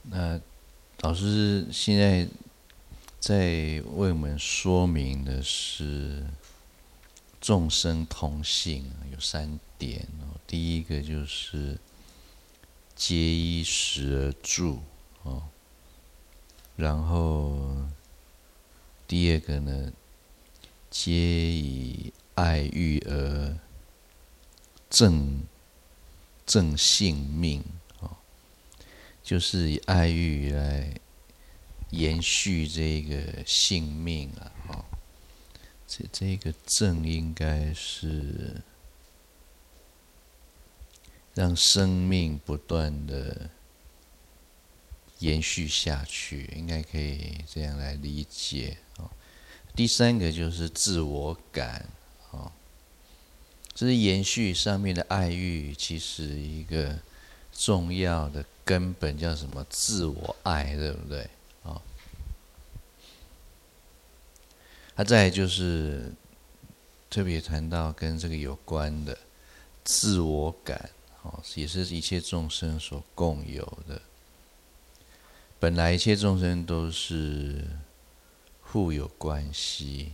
那老师现在在为我们说明的是众生同性有3点哦。第一个就是皆依时而住哦，然后第二个呢，皆以爱欲而正性命哦，就是以爱欲来延续这个性命啊哦。这个正应该是让生命不断的延续下去，应该可以这样来理解哦。第三个就是自我感哦，这是延续上面的爱欲，其实一个重要的根本叫什么？自我爱，对不对？哦，再来就是特别谈到跟这个有关的自我感哦，也是一切众生所共有的。本来一切众生都是互有关系，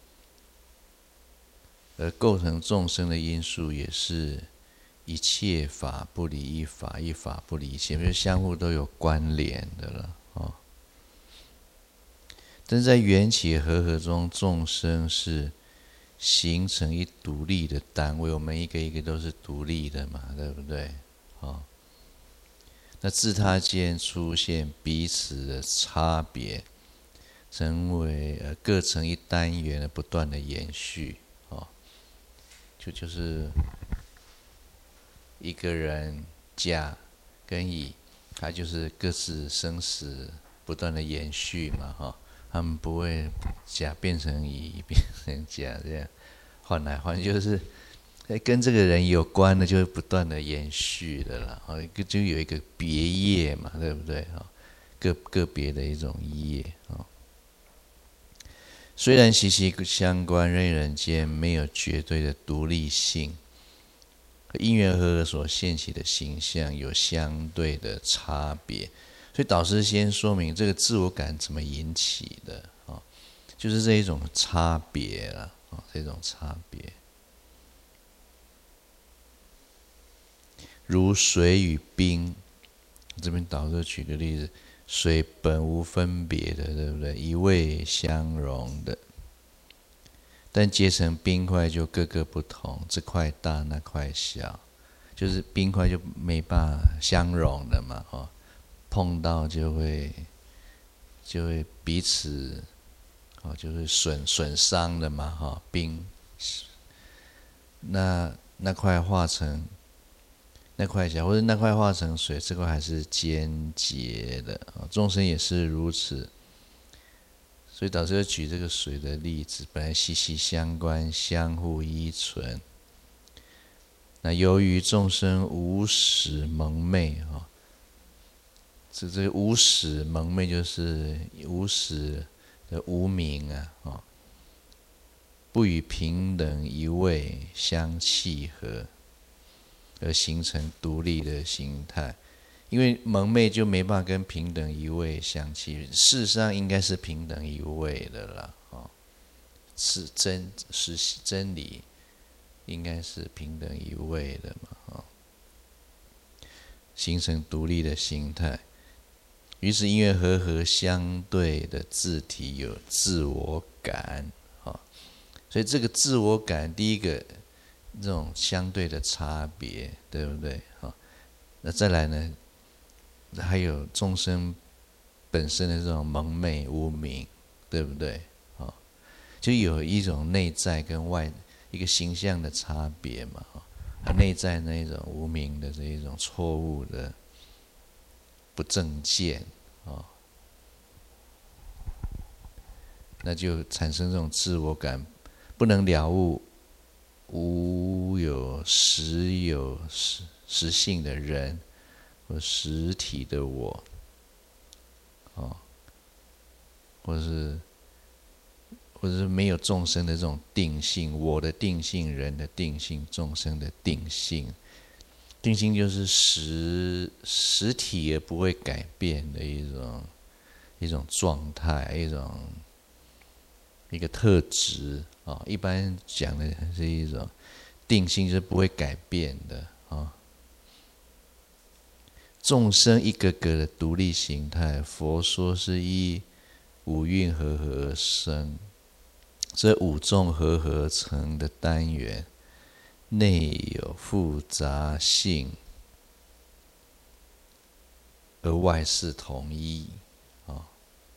而构成众生的因素也是一切法不离一法，一法不离一切，就是相互都有关联的了哦。但是在缘起和合中，众生是形成一独立的单位，我们一个一个都是独立的嘛，对不对？哦，那自他间出现彼此的差别，成为各成一单元的不断的延续哦，就是一个人甲跟乙，他就是各自生死不断的延续嘛哈，他们不会甲变成乙，变成甲这样换来换去，就是跟这个人有关的，就会不断的延续的啦。就有一个别业嘛，对不对？个别的一种业啊。虽然息息相关，人与人间没有绝对的独立性，因缘和合所现起的形象有相对的差别。所以导师先说明这个自我感怎么引起的啊，就是这一种差别啦啊，这种差别。如水与冰，这边导师举个例子，水本无分别的，对不对？一味相融的，但结成冰块就各个不同，这块大那块小，就是冰块就没办法相融的嘛，哦，碰到就会彼此哦，就是损伤的嘛，哈，冰，那块化成那块小，或者那块化成水，这块还是间接的啊。众生也是如此，所以导师举这个水的例子，本来息息相关，相互依存。那由于众生无始蒙昧啊，这个无始蒙昧就是无始的无明啊，不与平等一味相契合，而形成独立的形态。因为蒙昧就没办法跟平等一味相契，事实上应该是平等一味的啦，是真理应该是平等一味的嘛，形成独立的形态。于是因为和合相对的自体有自我感，所以这个自我感，第一个这种相对的差别，对不对？那再来呢，还有众生本身的这种蒙昧无明，对不对？就有一种内在跟外一个形象的差别嘛，内在那一种无明的这一种错误的不正见那就产生这种自我感，不能了悟无有实性的人或实体的我，或者是没有众生的这种定性，我的定性、人的定性、众生的定性， 定心就是实体而不会改变的一种状态，一个特质啊。一般讲的是一种定心，是不会改变的啊。众生一个个的独立形态，佛说是依五蕴和合而生，这五众和合成的单元，内有复杂性，而外是统一啊。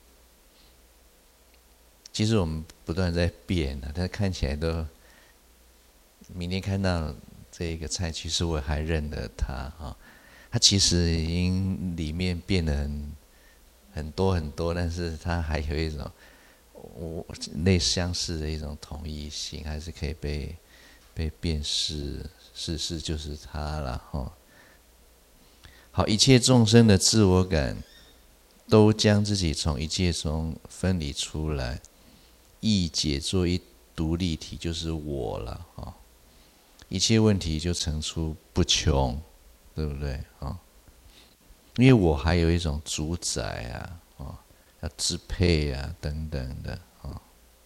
其实我们不断在变啊，但看起来都，明天看到这个菜，其实我还认得它啊。它其实已经里面变得很多，但是它还有一种类相似的一种统一性，还是可以被辨识，是就是它了哈。好，一切众生的自我感，都将自己从一切中分离出来，意解作一独立体，就是我了哈。一切问题就层出不穷。对不对啊？因为我还有一种主宰啊，要支配啊等等的啊。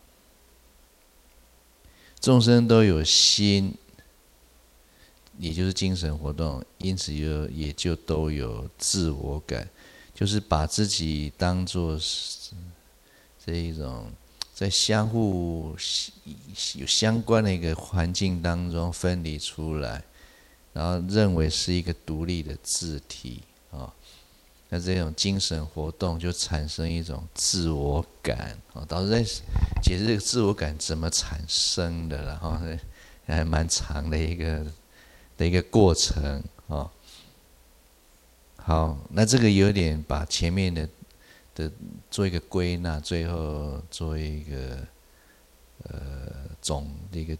众生都有心，也就是精神活动，因此也就都有自我感，就是把自己当作是这一种在相互有相关的一个环境当中分离出来。然后认为是一个独立的自体啊，那这种精神活动就产生一种自我感啊。导致在解释这个自我感怎么产生的，然后还蛮长的一个过程啊。好，那这个有点把前面的做一个归纳，最后做一个总的一个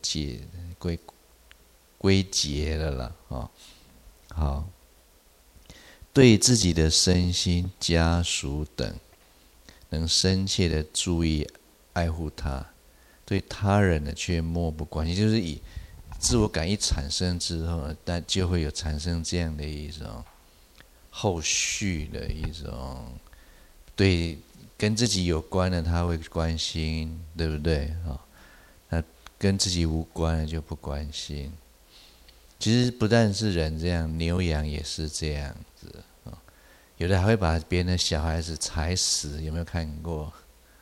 归结了啦啊。好，对自己的身心、家属等，能深切的注意爱护他；对他人呢，却漠不关心。就是以自我感一产生之后，但就会有产生这样的一种后续的一种对跟自己有关的，他会关心，对不对啊？那跟自己无关的就不关心。其实不但是人这样，牛羊也是这样子啊。有的还会把别人的小孩子踩死，有没有看过？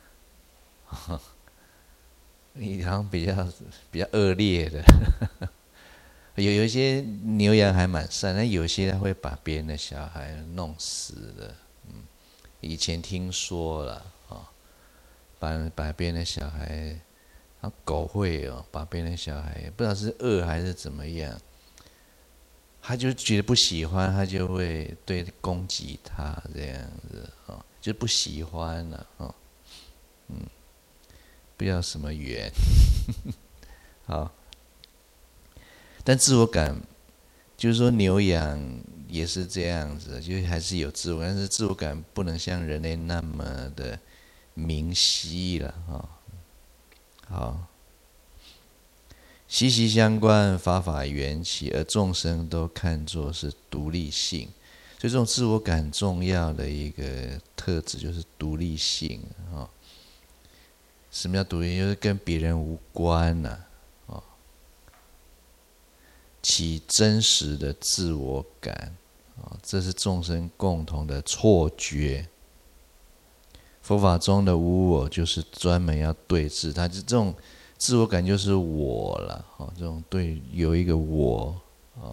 你好像比较恶劣的，有一些牛羊还蛮善，但有些他会把别人的小孩弄死的。以前听说了啊，把别人的小孩，狗会把别人的小孩，不知道是饿还是怎么样。他就觉得不喜欢，他就会对攻击他这样子啊，就不喜欢了啊，不知道什么缘。好，但自我感就是说牛羊也是这样子，就是还是有自我，但是自我感不能像人类那么的明晰了啊。好。息息相关，法法缘起，而众生都看作是独立性，所以这种自我感重要的一个特质就是独立性啊。什么叫独立？就是跟别人无关呐啊，起真实的自我感啊，这是众生共同的错觉。佛法中的无我，就是专门要对治它，这种。自我感就是我了，这种对有一个我啊。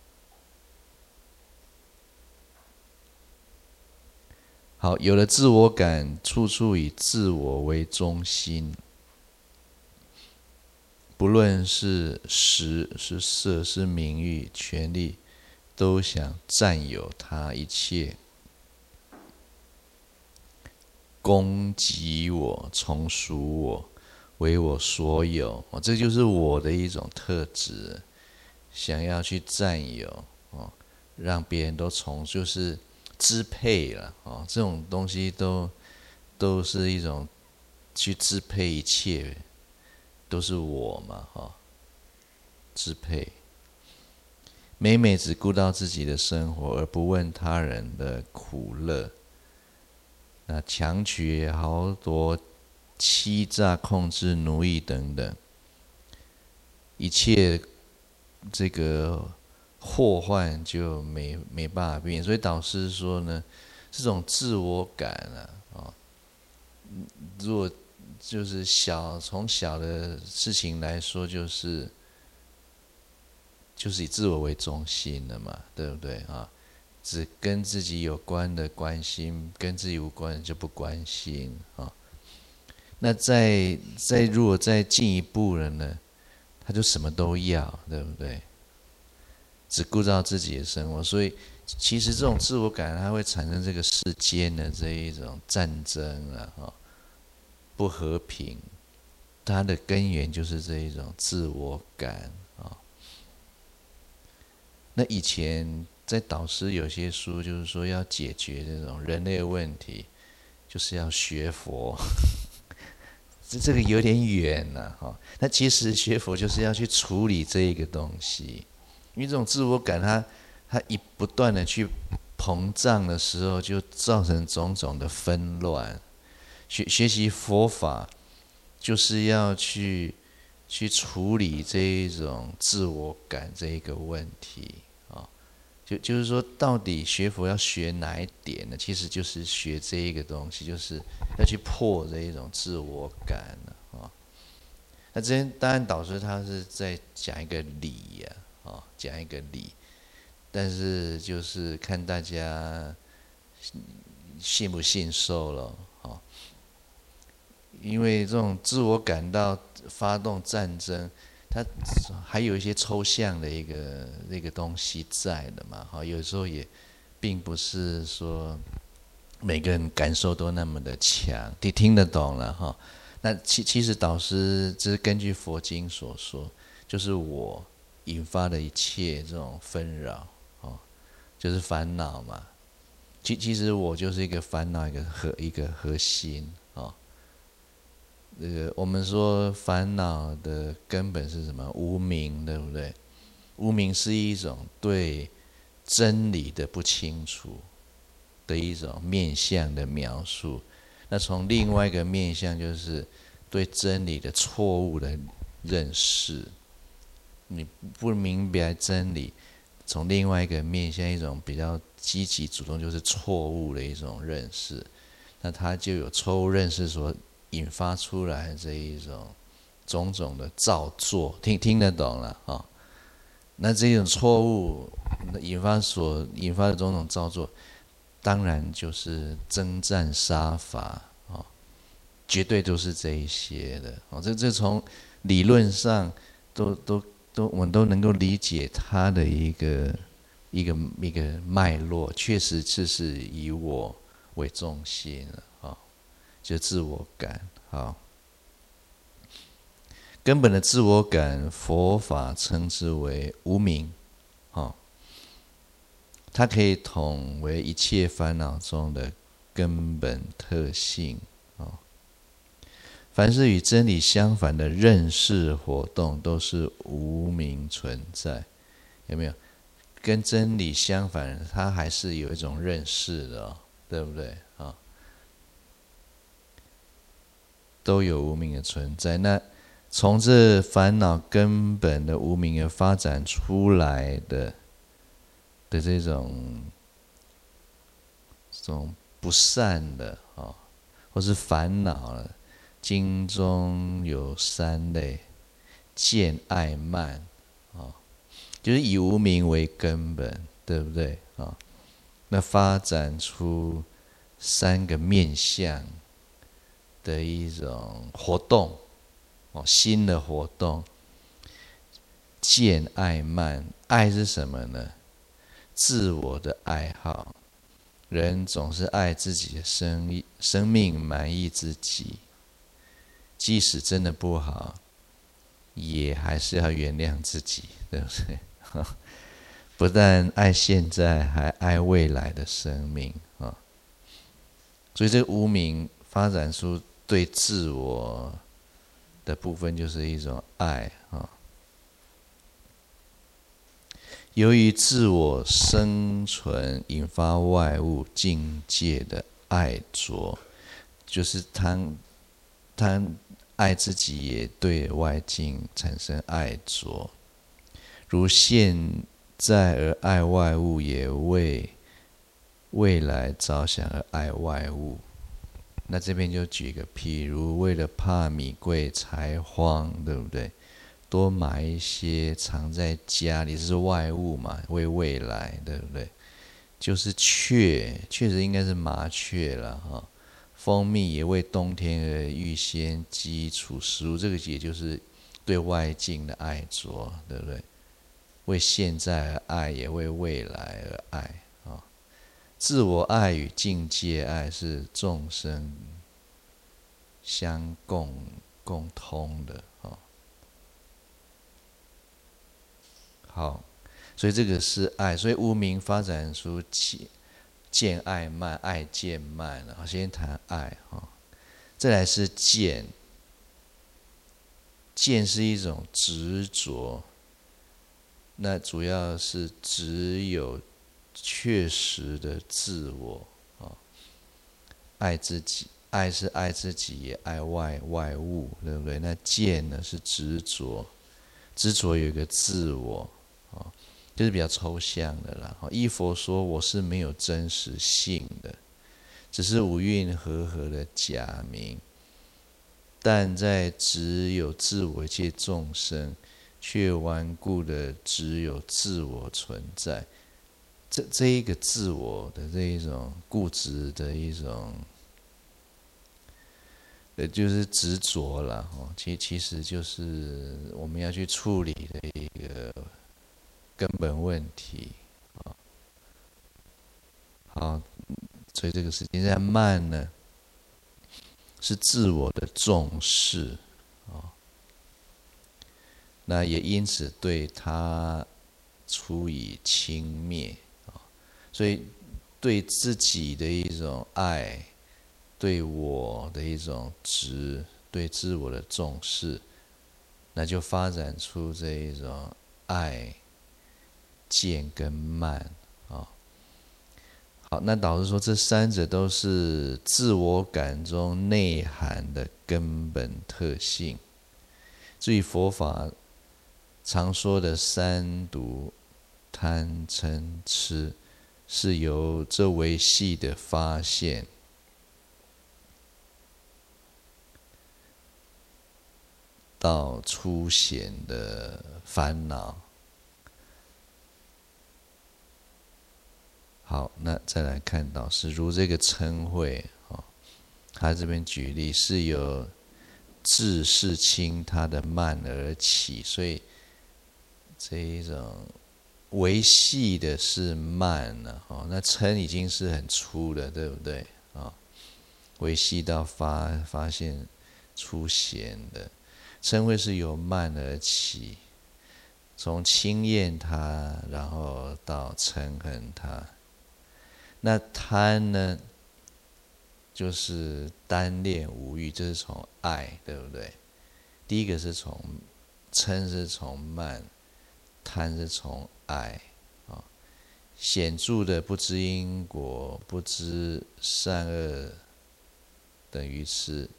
好，有了自我感，处处以自我为中心，不论是食是色是名誉权利，都想占有它一切，攻击我，从属我。为我所有，这就是我的一种特质，想要去占有，让别人都就是支配了，这种东西都是一种去支配一切，都是我嘛，支配。 每每只顾到自己的生活，而不问他人的苦乐。那强取豪夺、欺诈、控制、奴役等等，一切这个祸患就没办法避免。所以导师说呢，这种自我感啊，如果就是从小的事情来说，就是以自我为中心的嘛，对不对啊？只跟自己有关的关心，跟自己无关的就不关心啊。那如果再进一步了呢，他就什么都要，对不对？只顾到自己的生活，所以其实这种自我感，它会产生这个世间的这一种战争啊，不和平，它的根源就是这一种自我感啊。那以前在导师有些书就是说要解决这种人类问题，就是要学佛。这个有点远了哈。那其实学佛就是要去处理这一个东西，因为这种自我感它一不断的去膨胀的时候，就造成种种的纷乱。学习佛法就是要去处理这一种自我感这一个问题啊。就是说，到底学佛要学哪一点呢？其实就是学这一个东西，就是要去破这一种自我感啊。那这边当然导师他是在讲一个理呀，讲一个理，但是就是看大家信不信受了啊。因为这种自我感到发动战争，它还有一些抽象的一个东西在的嘛，有时候也并不是说每个人感受都那么的强，听得懂了哈。那其实导师这是根据佛经所说，就是我引发的一切这种纷扰，就是烦恼嘛。其实我就是一个烦恼，一个核心啊。我们说烦恼的根本是什么？无明，对不对？无明是一种对真理的不清楚的一种面向的描述。那从另外一个面向，就是对真理的错误的认识。你不明白真理，从另外一个面向，一种比较积极主动，就是错误的一种认识。那它就有错误认识所引发出来这一种种种的造作，听得懂了啊？那这种错误引发的种种造作，当然就是征战杀伐啊，绝对都是这一些的啊。这从理论上我们都能够理解它的一个脉络，确实是以我为中心啊。就自我感，好，根本的自我感，佛法称之为无明，它可以统为一切烦恼中的根本特性。凡是与真理相反的认识活动，都是无明存在，有没有？跟真理相反，它还是有一种认识的，对不对啊？都有无明的存在。那从这烦恼根本的无明而发展出来的这种不善的或是烦恼了，经中有3类：见、爱、慢，就是以无明为根本，对不对啊？那发展出3个面向的一种活动，新的活动。见、爱、慢，爱是什么呢？自我的爱好，人总是爱自己的生命，满意自己，即使真的不好，也还是要原谅自己，对不对？不但爱现在，还爱未来的生命啊！所以这无明发展出对自我的部分，就是一种爱啊。 由于自我生存引发外物境界的爱着，就是他爱自己，也对外境产生爱着。如现在而爱外物，也为未来着想而爱外物。那这边就举个譬如，为了怕米贵财荒，对不对？多买一些藏在家里，是外物嘛，为未来，对不对？就是雀，确实应该是麻雀了哈。蜂蜜也为冬天而预先基础食物，这个也就是对外境的爱着，对不对？为现在而爱，也为未来而爱啊。自我爱与境界爱是众生相共通的啊。好，所以这个是爱，所以无明发展出见爱慢，爱见慢了。先谈爱哈，再来是见。见是一种执着，那主要是只有确实的自我啊，爱自己，爱是爱自己，也爱外物，对不对？那见呢是执着，执着有一个自我啊，就是比较抽象的啦。依佛说，我是没有真实性的，只是五蕴和合的假名。但在只有自我一切众生，却顽固的只有自我存在。这一个自我的这一种固执的一种，就是执着啦。其实就是我们要去处理的一个根本问题。好，所以这个时间在慢呢，是自我的重视那也因此对他处以轻蔑所以对自己的一种爱，对我的一种执，对自我的重视，那就发展出这一种爱、见跟慢好，那导致说这三者都是自我感中内涵的根本特性。至于佛法常说的三毒贪嗔痴，是由这维系的发现到初显的烦恼。好，那再来看到是如这个嗔恚他这边举例是由自视轻他的慢而起，所以这一种维系的是慢了那嗔已经是很粗了，对不对维系到发现出显的嗔恚是由慢而起，从轻厌他，然后到嗔恨他。那贪呢，就是单恋无欲，这是从爱，对不对？第一个是从嗔是从慢，贪是从爱显著的不知因果，不知善恶等于是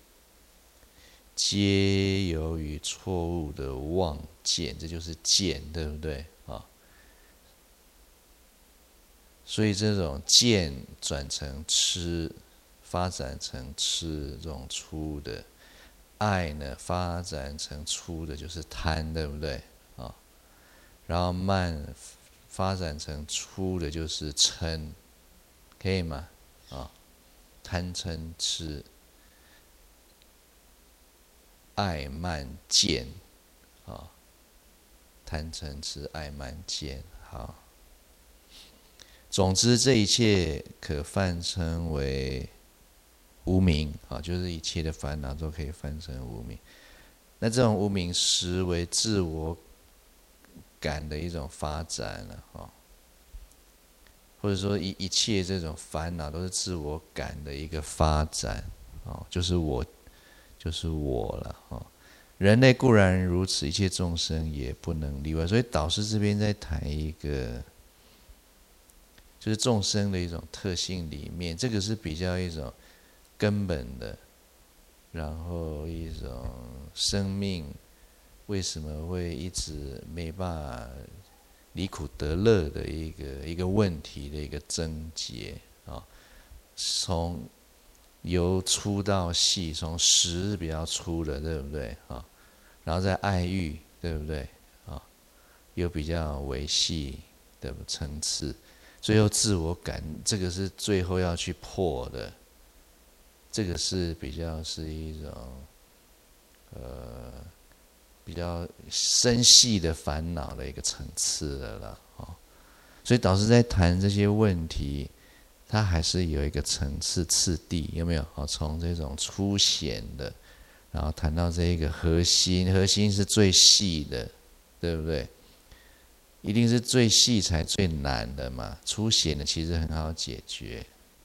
皆由于错误的妄见，这就是见，对不对所以这种见转成痴，发展成痴，这种粗的爱呢，发展成粗的就是贪，对不对然后慢发展成粗的就是嗔，可以吗贪嗔痴，爱慢见贪嗔痴爱慢见。好，总之这一切可泛称为无明就是一切的烦恼都可以泛称无明。那这种无明实为自我感的一种发展了或者说一切这种烦恼都是自我感的一个发展就是我了人类固然如此，一切众生也不能例外。所以导师这边在谈一个，就是众生的一种特性里面，这个是比较一种根本的，然后一种生命为什么会一直没办法离苦得乐的一个问题的一个症结啊，从由粗到细，从实比较粗的，对不对啊？然后再爱欲，对不对啊？又比较维细的层次，最后自我感，这个是最后要去破的，这个是比较是一种比较深细的烦恼的一个层次的了啊。所以导师在谈这些问题，它还是有一个层次次第，有没有？从这种粗显的，然后谈到这一个核心，核心是最细的，对不对？一定是最细才最难的嘛，粗显的其实很好解决。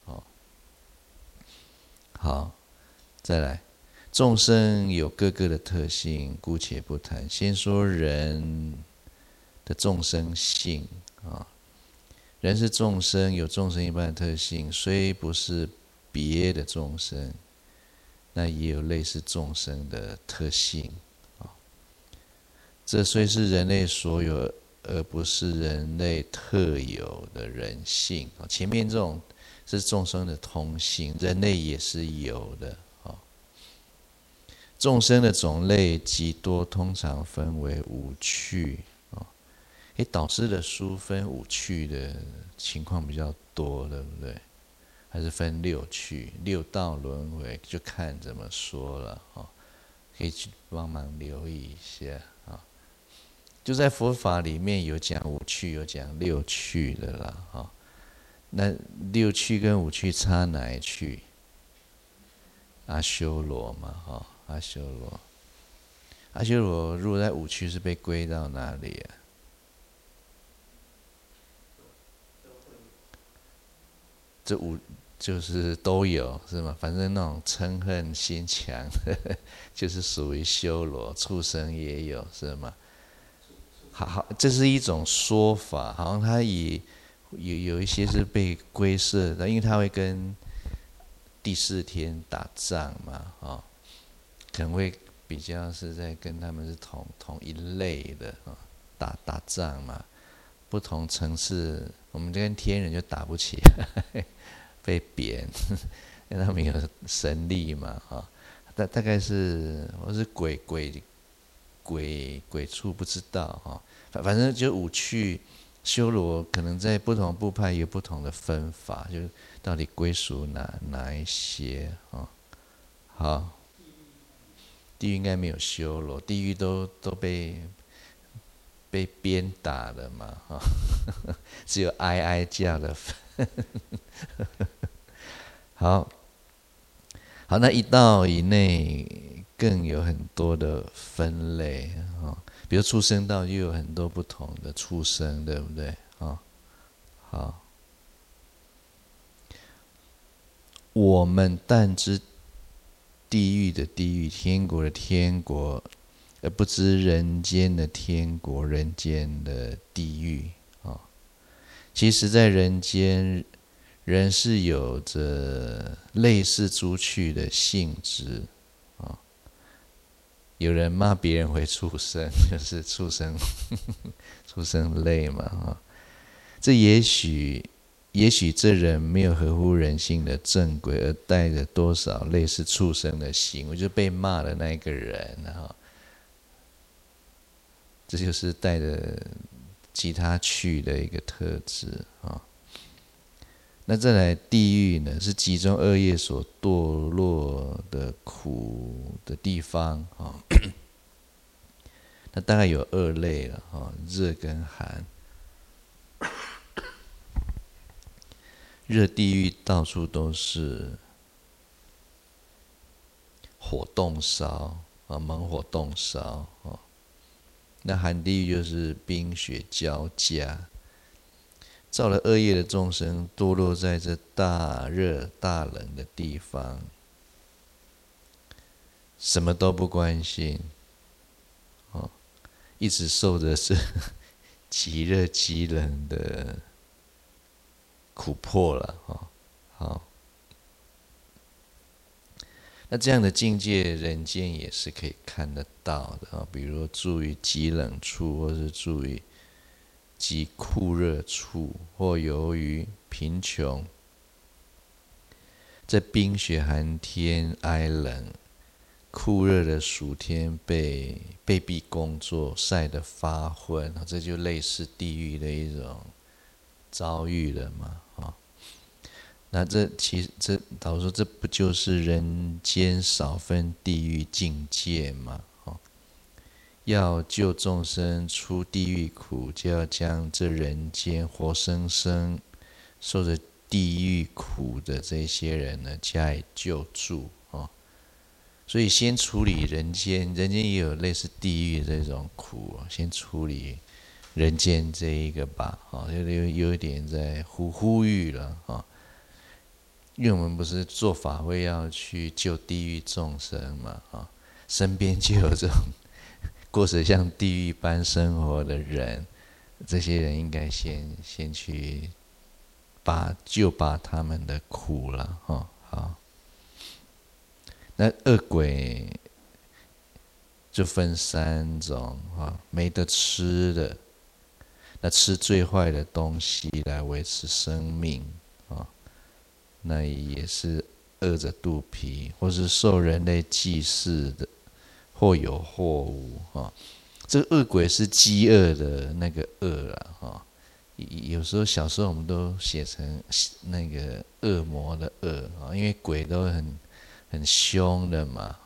好，再来，众生有各个的特性，姑且不谈。先说人的众生性啊，人是众生，有众生一般的特性，虽不是别的众生，那也有类似众生的特性啊。这虽是人类所有，而不是人类特有的人性。前面这种是众生的通性，人类也是有的。众生的种类极多，通常分为五趣。导师的书分五趣的情况比较多，对不对？还是分六趣，六道轮回，就看怎么说了。可以去帮忙留意一下。就在佛法里面有讲五趣，有讲六趣的啦。那六趣跟五趣差哪一趣？阿修罗嘛，阿修罗。阿修罗如果在五趣是被归到哪里啊？这五就是都有是吗？反正那种嗔恨心强的，就是属于修罗，畜生也有是吗？好，这是一种说法，好像他也有一些是被归摄的，因为他会跟第四天打仗嘛，可能会比较是在跟他们是同一类的打仗嘛，不同层次，我们跟天人就打不起来，被贬，因为他们有神力嘛，大概是或是鬼畜不知道反正就五趣修罗可能在不同部派有不同的分法，就到底归属哪一些好，地狱应该没有修罗，地狱都被鞭打了嘛只有哀哀叫的份好，那一道以内更有很多的分类比如畜生道就有很多不同的畜生，对不对好，我们但知地狱的地狱，天国的天国，而不知人间的天国，人间的地狱其实在人间，人是有着类似诸趣的性质有人骂别人为畜生，就是畜生畜生类嘛这也许这人没有合乎人性的正轨，而带着多少类似畜生的行为，就被骂的那一个人这就是带着其他趣的一个特质那再来地狱呢，是集中恶业所堕落的苦的地方那大概有二类了热跟寒。热地狱到处都是火冻烧猛火冻烧那寒地狱就是冰雪交加，造了恶业的众生堕落在这大热大冷的地方，什么都不关心， 一直受的是极热极冷的苦迫了好，那这样的境界，人间也是可以看得到的比如住于极冷处，或是住于极酷热处，或由于贫穷，在冰雪寒天挨冷，酷热的暑天被逼工作，晒得发昏，这就类似地狱的一种遭遇了嘛那其实导说这不就是人间少分地狱境界吗要救众生出地狱苦，就要将这人间活生生受着地狱苦的这些人呢加以救助所以先处理人间，人间也有类似地狱的这种苦先处理人间这一个吧有一点在呼吁了因为我们不是做法会要去救地狱众生嘛身边就有这种过着像地狱般生活的人，这些人应该先去救拔他们的苦了好，那恶鬼就分3种没得吃的，那吃最坏的东西来维持生命那也是饿着肚皮，或是受人类祭祀的，或有或无这个恶鬼是饥饿的那个饿啦有时候小时候我们都写成那个恶魔的恶因为鬼都很凶的嘛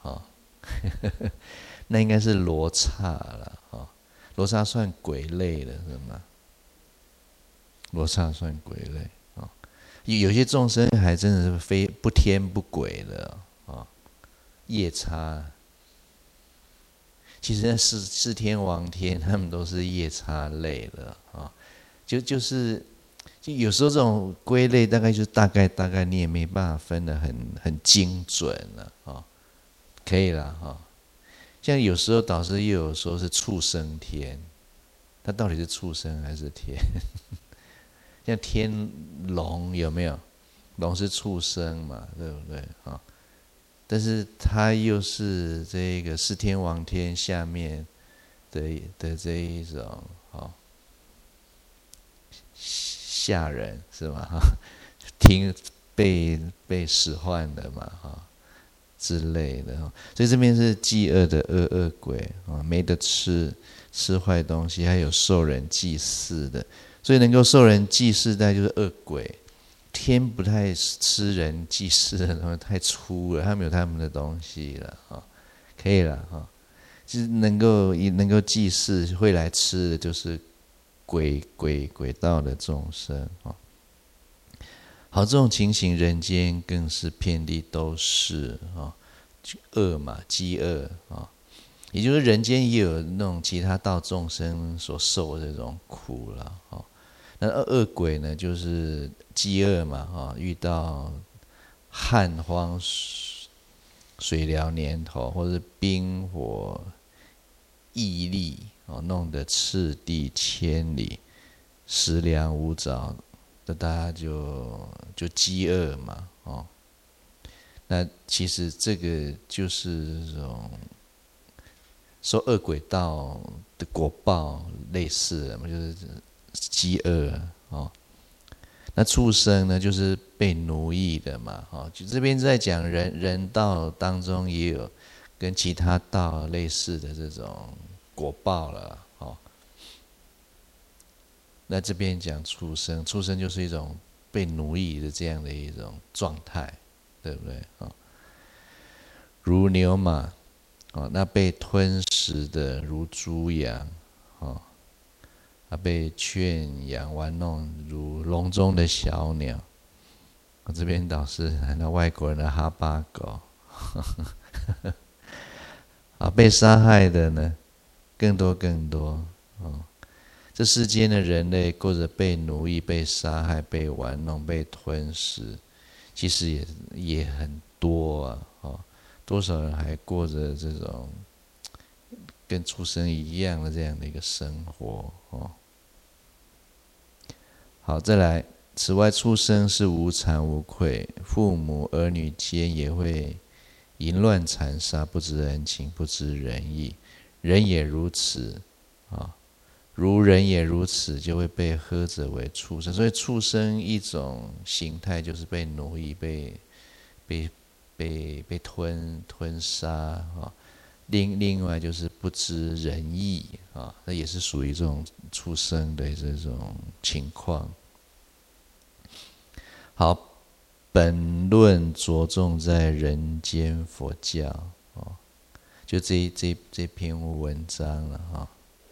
那应该是罗刹了罗刹算鬼类的是吗？罗刹算鬼类有些众生还真的是非不天不鬼的夜叉。其实那四天王天他们都是夜叉类的就是有时候这种归类大概就是大概你也没办法分得很精准了可以了像有时候导师又有说是畜生天，它到底是畜生还是天？像天龙有没有？龙是畜生嘛，对不对但是它又是这个四天王天下面的这一种下人是吗？被使唤的嘛之类的所以这边是饥饿的恶鬼没得吃坏东西，还有受人祭祀的，所以能够受人祭祀的就是恶鬼。天不太吃人祭祀的东西，太粗了，他们有他们的东西了可以了就是能够祭祀会来吃的就是鬼道的众生好，这种情形人间更是遍地都是饿嘛，饥饿也就是人间也有那种其他道众生所受的这种苦了那恶鬼呢，就是饥饿嘛遇到旱荒水潦年头，或是冰火毅力弄得赤地千里，食粮无找，那大家就饥饿嘛那其实这个就是这种受恶鬼道的果报类似的嘛，就是饥饿那畜生呢，就是被奴役的嘛就这边在讲人道当中也有跟其他道类似的这种果报了那这边讲畜生就是一种被奴役的这样的一种状态，对不对如牛马那被吞食的如猪羊被圈养玩弄如笼中的小鸟这边导师那外国人的哈巴狗被杀害的呢更多这世间的人类过着被奴役、被杀害、被玩弄、被吞噬，其实也很多多少人还过着这种跟畜生一样的这样的一个生活哦。好，再来，此外，畜生是无惭无愧，父母儿女间也会淫乱残杀，不知人情，不知仁义，人也如此啊。如人也如此，就会被呵责为畜生。所以畜生一种形态就是被奴役、被吞杀啊。另外就是不知仁义啊，那也是属于这种畜生的这种情况。好，本论着重在人间佛教哦，就这篇文章了哈。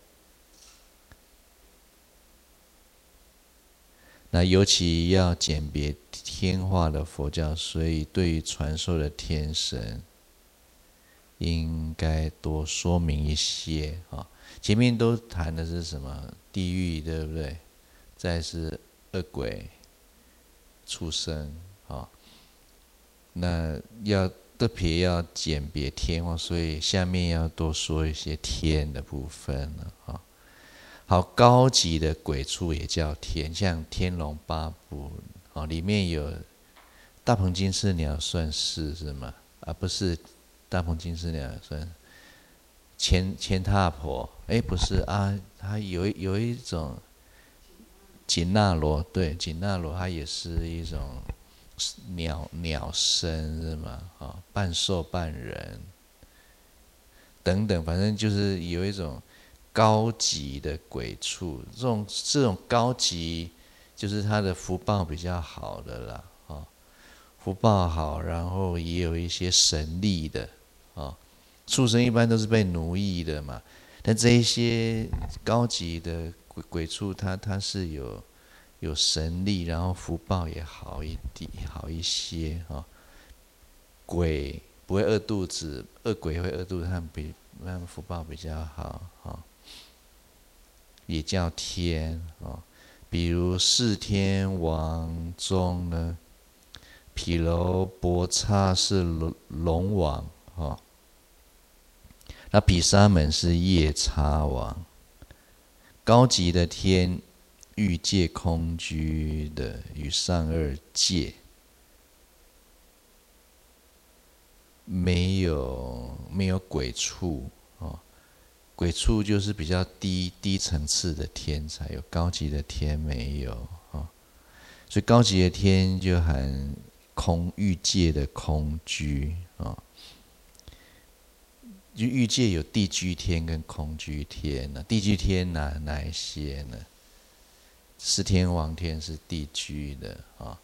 那尤其要鉴别天化的佛教，所以对于传授的天神，应该多说明一些啊。前面都谈的是什么？地狱，对不对？再是恶鬼、畜生啊。那要特别要鉴别天化，所以下面要多说一些天的部分了啊。好，高级的鬼畜也叫天，像《天龙八部》哦，里面有大鹏金翅鸟，算是吗？啊，不是，大鹏金翅鸟算千踏婆，不是啊，它有一种紧那罗，对，紧那罗它也是一种鸟身是吗？啊，半兽半人等等，反正就是有一种高级的鬼畜，这种高级就是他的福报比较好的啦，福报好，然后也有一些神力的，畜生一般都是被奴役的嘛，但这一些高级的鬼畜，它是有神力，然后福报也好一些鬼不会饿肚子，恶鬼会饿肚子，他们福报比较好也叫天比如释天王中呢，毗楼波刹是龙王那毗沙门是夜叉王。高级的天欲界空居的与上二界没有鬼畜鬼畜就是比较低层次的天才有，高级的天没有所以高级的天就含欲界的空居就欲界有地居天跟空居天地居天哪一些呢？释天王天是地居的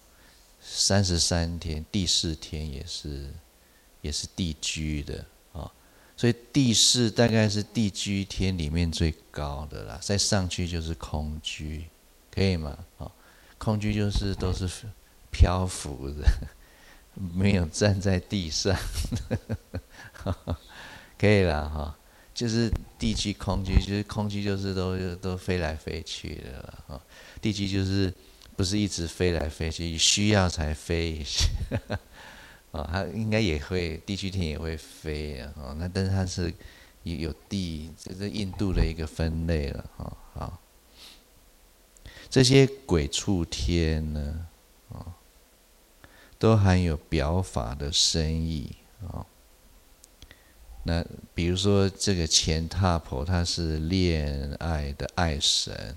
33天第四天也是地居的所以第四大概是地居天里面最高的啦，再上去就是空居，可以吗？空居就是都是漂浮的，没有站在地上可以啦就是地居空居，就是空居就是都飞来飞去的了地居就是不是一直飞来飞去，需要才飞一下它应该也会地居天也会飞那但是它是有地，这是印度的一个分类了好，这些鬼畜天呢都含有表法的深意那比如说这个乾闼婆，他是恋爱的爱神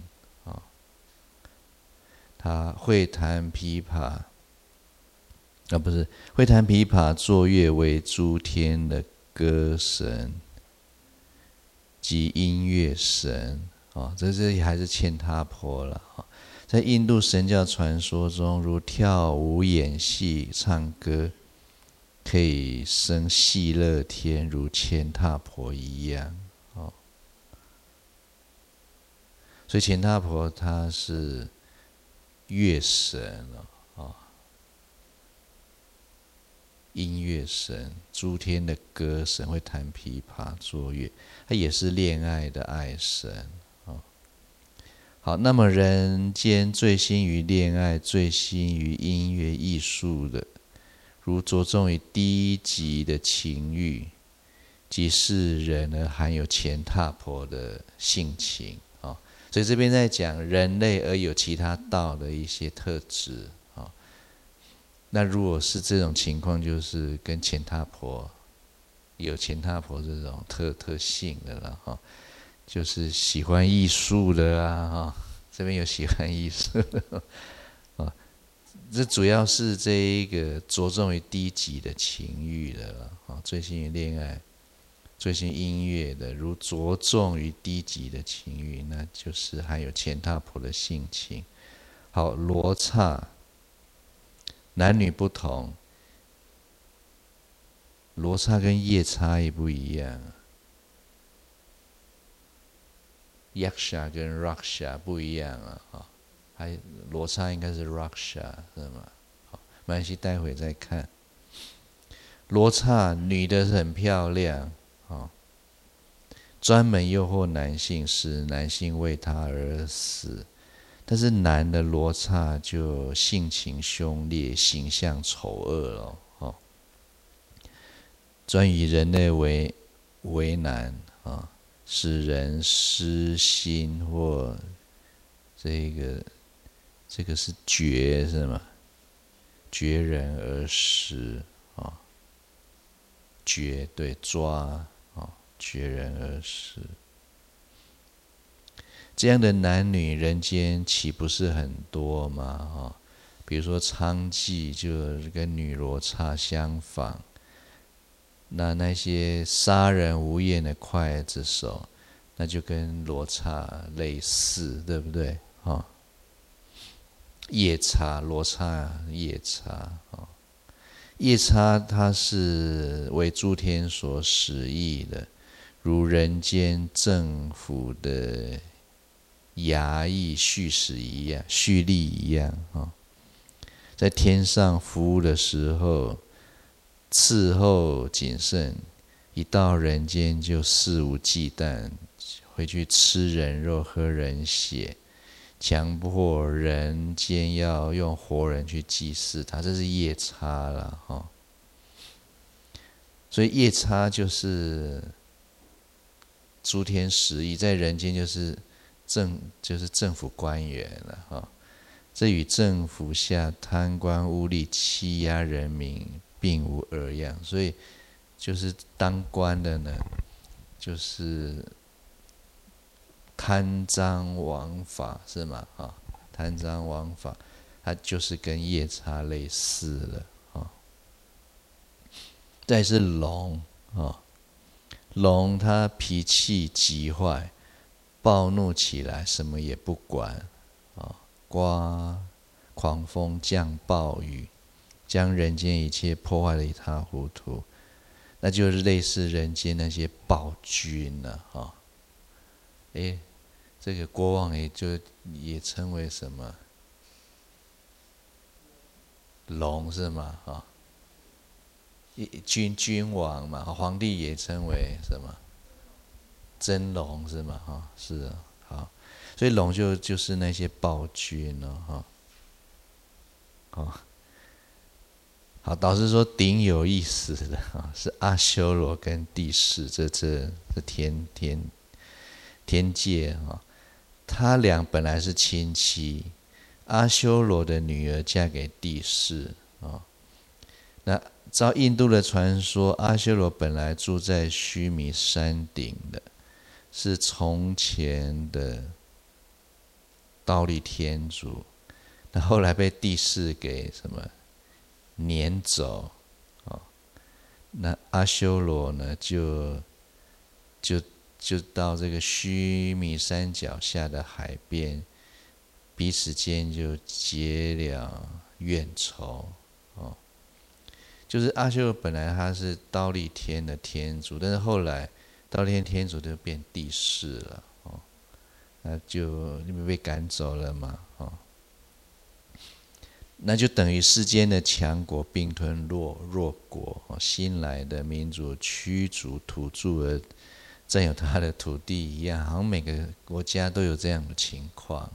他会弹琵琶不是会弹琵琶作乐为诸天的歌神及音乐神这还是乾闼婆了在印度神教传说中，如跳舞、演戏、唱歌，可以生细乐天，如乾闼婆一样所以乾闼婆她是乐神音乐神，诸天的歌神，会弹琵琶作乐，他也是恋爱的爱神好，那么人间醉心于恋爱、醉心于音乐艺术的，如着重于低级的情欲， 即是人而含有乾闼婆的性情啊。所以这边在讲人类而有其他道的一些特质啊。那如果是这种情况，就是跟乾闼婆有乾闼婆这种特性的了哈，就是喜欢艺术的啊哈，这边有喜欢艺术的啊，这主要是这一个着重于低级的情欲的了啊，醉心于恋爱、醉心音乐的，如着重于低级的情欲，那就是含有乾闼婆的性情。好，罗刹男女不同。罗刹跟夜叉也不一样，Yaksha 跟 Raksha 不一样啊，还罗刹应该是 Raksha 是吗？好，没关系，待会再看。罗刹女的很漂亮啊，专门诱惑男性，使男性为她而死。但是男的罗刹就性情凶烈，形象丑恶了。专以人类为难啊，使人失心或这个是绝是吗？绝人而食啊，绝对抓啊，绝人而食。这样的男女人间岂不是很多吗？啊，比如说娼妓就跟女罗刹相仿。那些杀人无厌的刽子手，那就跟罗刹类似，对不对？夜叉，罗刹夜叉夜叉它是为诸天所使役的，如人间政府的衙役蓄吏一样在天上服务的时候。伺候谨慎，一到人间就肆无忌惮，会去吃人肉、喝人血，强迫人间要用活人去祭祀他，这是夜叉了所以夜叉就是诸天使役，在人间就是政府官员了这与政府下贪官污吏、欺压人民并无二样，所以就是当官的呢，就是贪赃枉法是吗？贪赃枉法，它就是跟夜叉类似了再是龙龙它脾气急坏，暴怒起来什么也不管刮狂风降暴雨。将人间一切破坏得一塌糊涂，那就是类似人间那些暴君了这个国王也称为什么龙是吗？君王嘛，皇帝也称为什么真龙是吗？是好，所以龙就是那些暴君好，导师说顶有意思的是阿修罗跟帝释，这天界他俩本来是亲戚，阿修罗的女儿嫁给帝释那照印度的传说，阿修罗本来住在须弥山顶的，是从前的忉利天竺，那后来被帝释给什么？撵走那阿修罗呢就到这个须弥山脚下的海边，彼此间就结了怨仇就是阿修罗本来他是忉利天的天主，但是后来忉利天主就变帝释了那就被赶走了嘛那就等于世间的强国并吞弱国新来的民族驱逐土著而占有他的土地一样，好像每个国家都有这样的情况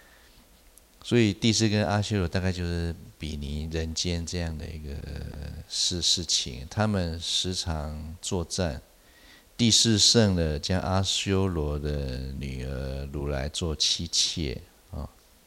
所以帝释跟阿修罗大概就是比拟人间这样的一个事情，他们时常作战。帝释圣呢，将阿修罗的女儿掳来做妻妾啊。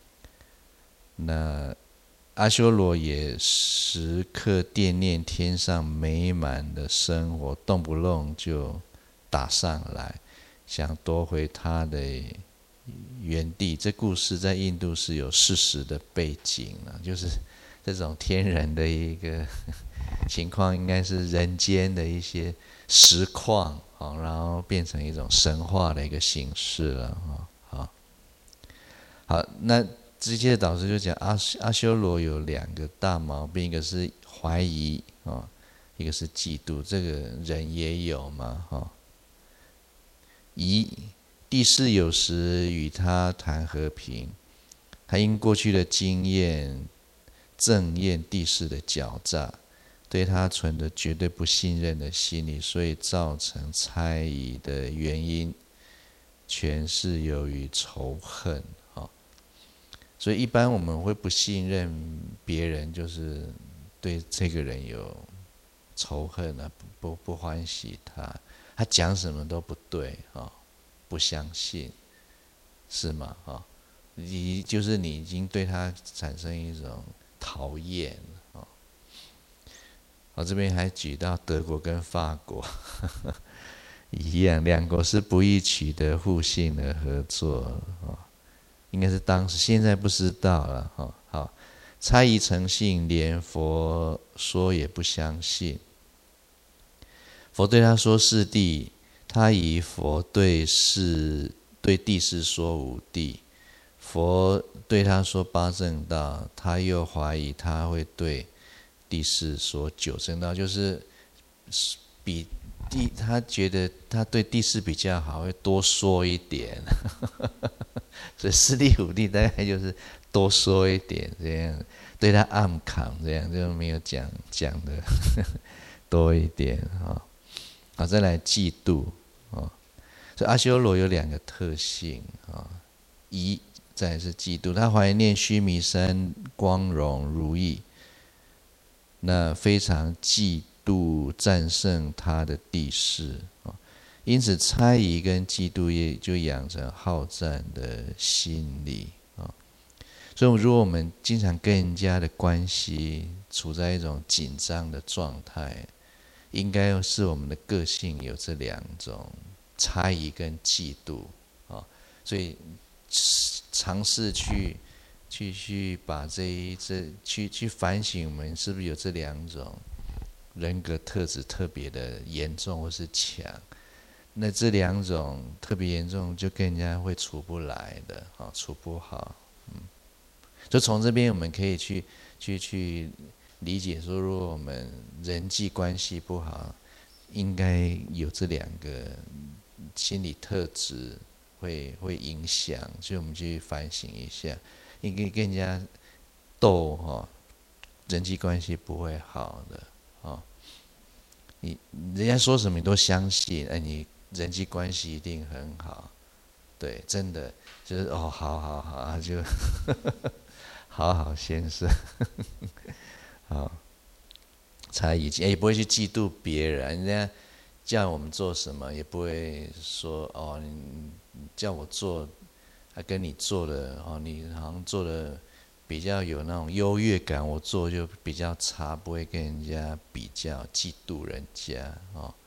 那阿修罗也时刻惦念天上美满的生活，动不动就打上来，想夺回他的原地。这故事在印度是有事实的背景啊，就是这种天然的一个情况，应该是人间的一些实况，然后变成一种神话的一个形式了。好，那这些导师就讲阿修罗有两个大毛病，一个是怀疑，一个是嫉妒，这个人也有嘛。帝释有时与他谈和平，他因过去的经验憎厌帝释的狡诈，对他存着绝对不信任的心理，所以造成猜疑的原因全是由于仇恨。所以一般我们会不信任别人，就是对这个人有仇恨啊，不欢喜他，他讲什么都不对，不相信，是吗？就是你已经对他产生一种讨厌。这边还举到德国跟法国一样，两国是不易取得互信的合作。应该是当时，现在不知道了。好，猜疑成性，连佛说也不相信。佛对他说是地，他以佛对帝释说无地。佛对他说八正道，他又怀疑他会对帝释说九正道，就是他觉得他对帝释比较好，会多说一点。所以释利普帝大概就是多说一点，这样对他暗扛，这样就没有讲的多一点。好，再来嫉妒。所以阿修罗有两个特性，再来是嫉妒，他怀念须弥山光荣如意，那非常嫉妒战胜他的帝释。因此猜疑跟嫉妒也就养成好战的心理。所以如果我们经常跟人家的关系处在一种紧张的状态，应该是我们的个性有这两种猜疑跟嫉妒。所以尝试去把去反省，我们是不是有这两种人格特质特别的严重或是强。那这两种特别严重，就跟人家会处不来的，处不好。就从这边我们可以去理解说，如果我们人际关系不好，应该有这两个心理特质会影响，所以我们去反省一下，应该跟人家斗，人际关系不会好的。人家说什么你都相信，你人际关系一定很好。对，真的就是好，就好先生。好，猜疑也不会去嫉妒别人，人家叫我们做什么也不会说你叫我做，跟你做的你好像做的比较有那种优越感，我做就比较差，不会跟人家比较嫉妒人家。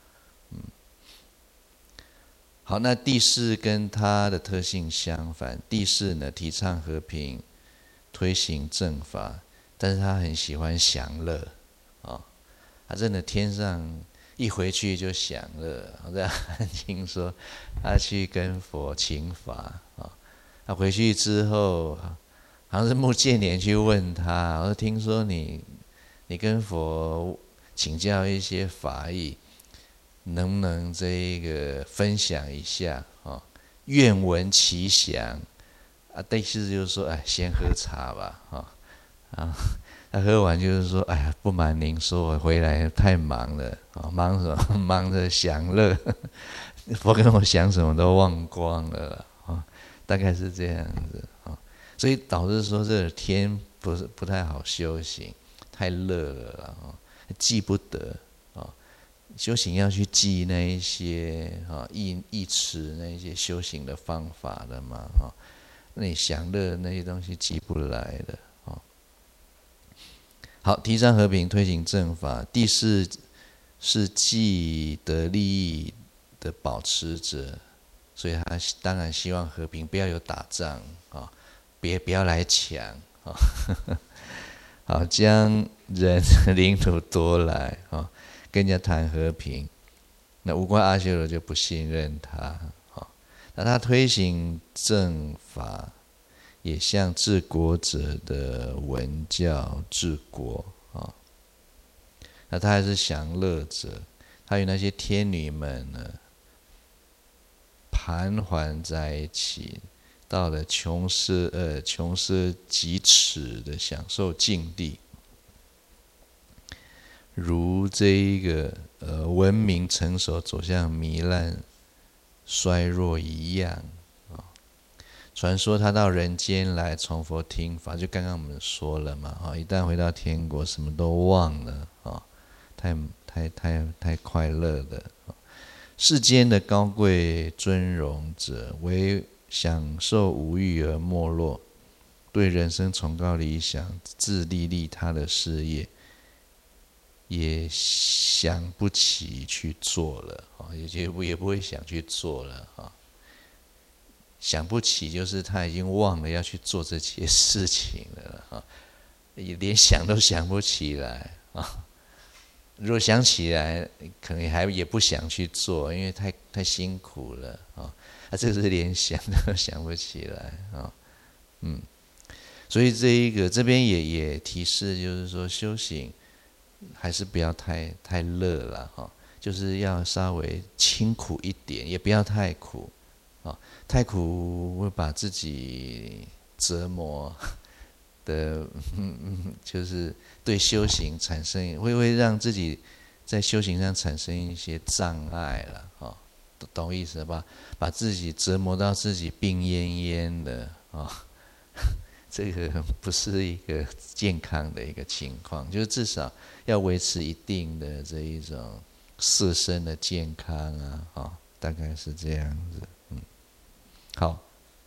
好，那帝释跟他的特性相反，帝释呢提倡和平，推行正法，但是他很喜欢享乐。他真的天上一回去就享乐。我在汉经说他去跟佛请法，他回去之后，好像是目犍连去问他，我说听说你跟佛请教一些法义，能不能这个分享一下？愿闻其详。意思就是说，先喝茶吧。他喝完就是说，不瞒您说，我回来太忙了，忙什么？忙着享乐，佛跟我想什么都忘光了，大概是这样子。所以导致说这个天不太好修行，太热了。 记不得啊。修行要去记那一些义持那一些修行的方法的嘛那你享乐那些东西记不来的好，提倡和平，推行正法。第四是既得利益的保持者，所以他当然希望和平，不要有打仗不要来抢好，将人领土夺来跟人家谈和平，那无关阿修罗就不信任他那他推行正法，也像治国者的文教治国那他还是享乐者，他与那些天女们呢盘桓在一起，到了穷奢极侈的享受境地，如这一个文明成熟走向糜烂衰弱一样传说他到人间来从佛听法，就刚刚我们说了嘛一旦回到天国，什么都忘了太快乐了世间的高贵尊荣者，为享受无欲而没落，对人生崇高理想，自利利他的事业，也想不起去做了也不会想去做了想不起就是他已经忘了要去做这些事情了也连想都想不起来如果想起来，可能也不想去做，因为太辛苦了这个是连想都想不起来所以这边也提示，就是说修行还是不要太乐了就是要稍微清苦一点，也不要太苦太苦会把自己折磨的就是对修行产生会让自己在修行上产生一些障碍了懂意思吧？把自己折磨到自己病恹恹的这个不是一个健康的一个情况，就是至少要维持一定的这一种色身的健康大概是这样子好，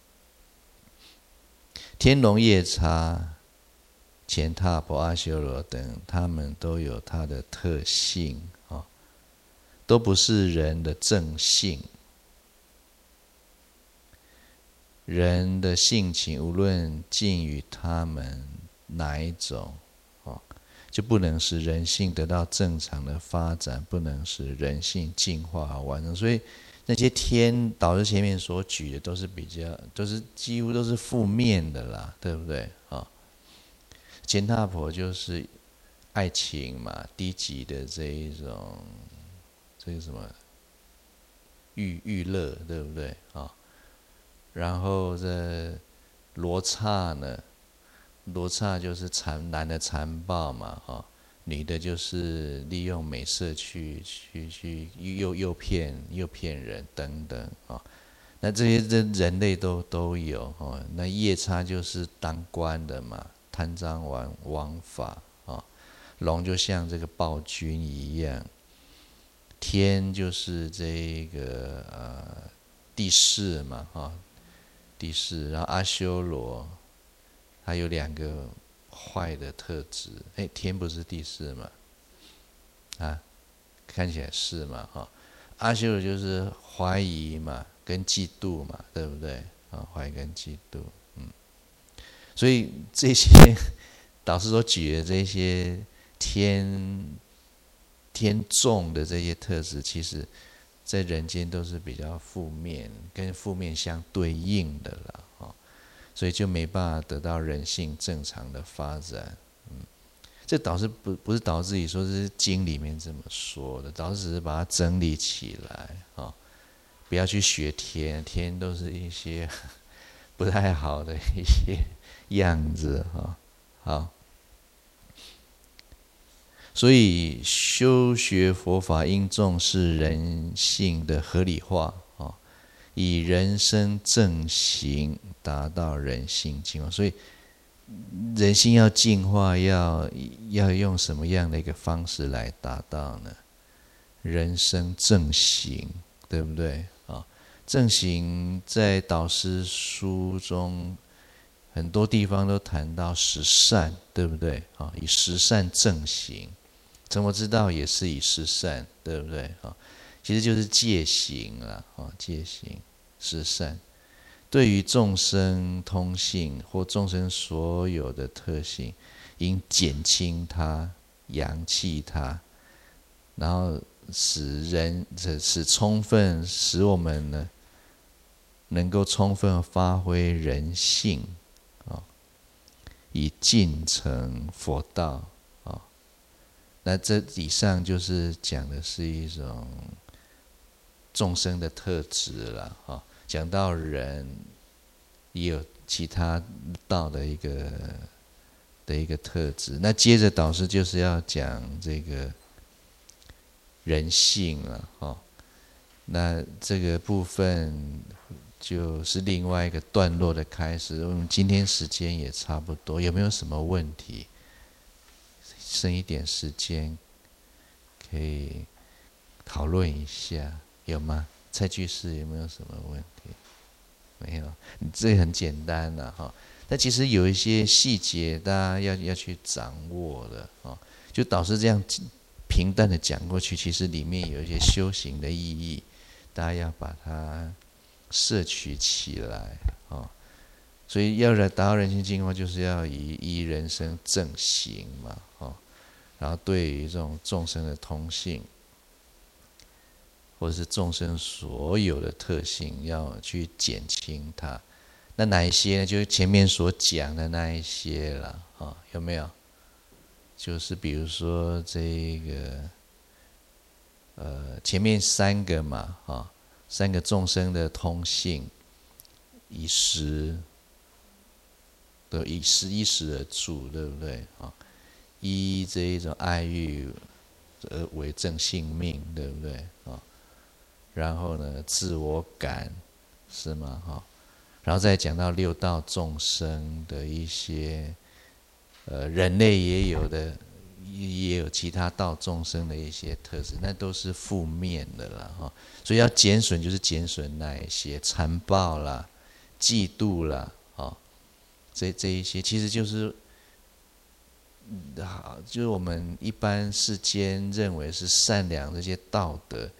天龙夜叉、乾闼婆、阿修罗等，他们都有他的特性都不是人的正性。人的性情无论尽于他们哪一种就不能使人性得到正常的发展，不能使人性进化完成。所以那些天导致前面所举的都是几乎都是负面的啦，对不对乾闼婆就是爱情嘛，低级的这一种这个什么欲乐，对不对然后这罗刹呢，罗刹就是男的残暴嘛女的就是利用美色去诱骗人等等那这些人类都有那夜叉就是当官的嘛，贪赃枉法龙就像这个暴君一样，天就是这个地势嘛地势，然后阿修罗他有2个坏的特质天不是地势嘛看起来是嘛阿修罗就是怀疑嘛跟嫉妒嘛，对不对怀疑跟嫉妒所以这些导师所举的这些天众的这些特质，其实在人间都是比较负面，跟负面相对应的啦所以就没办法得到人性正常的发展这导师不是导师自己说，这是经里面这么说的，导师只是把它整理起来不要去学天都是一些不太好的一些样子好，所以修学佛法应重视人性的合理化以人生正行达到人性净化。所以人心要净化，要用什么样的一个方式来达到呢？人生正行，对不对啊？正行在导师书中很多地方都谈到十善，对不对啊？以十善正行，怎么知道也是以十善，对不对啊？其实就是戒行啦，戒行十善。对于众生通性或众生所有的特性，应减轻它、扬弃它，然后使我们呢能够充分发挥人性啊，以进成佛道啊。那这以上就是讲的是一种众生的特质了啊。讲到人，也有其他道的一个特质。那接着导师就是要讲这个人性了那这个部分就是另外一个段落的开始。我们今天时间也差不多，有没有什么问题？剩一点时间可以讨论一下，有吗？蔡居士有没有什么问题？没有，这很简单啦但其实有一些细节，大家要去掌握的就导师这样平淡的讲过去，其实里面有一些修行的意义，大家要把它摄取起来所以要来达到人心净化，就是要以人生正行嘛然后对于这种众生的通性，或者是众生所有的特性，要去减轻它。那哪一些呢？就是前面所讲的那一些了有没有？就是比如说这个前面三个嘛三个众生的通性，以时依时而住，对不对依这一种爱欲而为正性命，对不对然后呢，自我感是吗然后再讲到六道众生的一些人类也有其他道众生的一些特质，那都是负面的啦所以要减损，就是减损那一些残暴啦、嫉妒啦这一些其实就是我们一般世间认为是善良这些道德，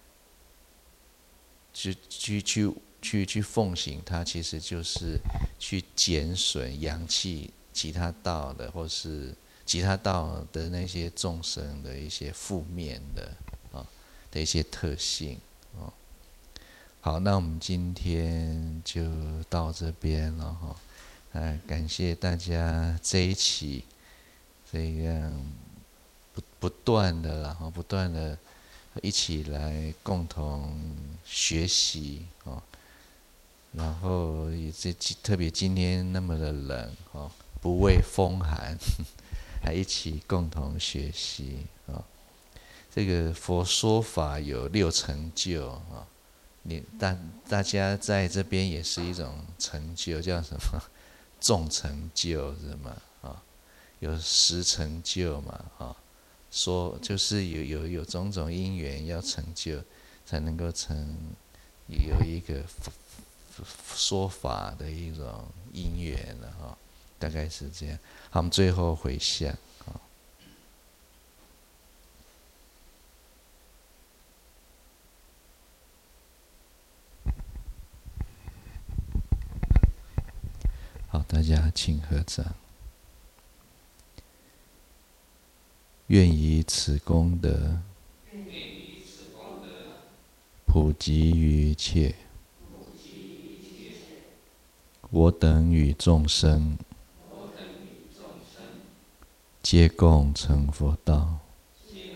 去奉行它，其实就是去减损、扬弃其他道的，或是其他道的那些众生的一些负面的一些特性好，那我们今天就到这边了感谢大家这一期这样不断的不断的一起来共同学习然后也特别今天那么的冷不畏风寒还一起共同学习这个佛说法有6成就大家在这边也是一种成就，叫什么众成就是嘛有10成就嘛说就是有种种因缘要成就，才能够有一个说法的一种因缘大概是这样。好，我们最后回向好，大家请合掌。愿以此功德普及于一切我等与众生皆共成佛道。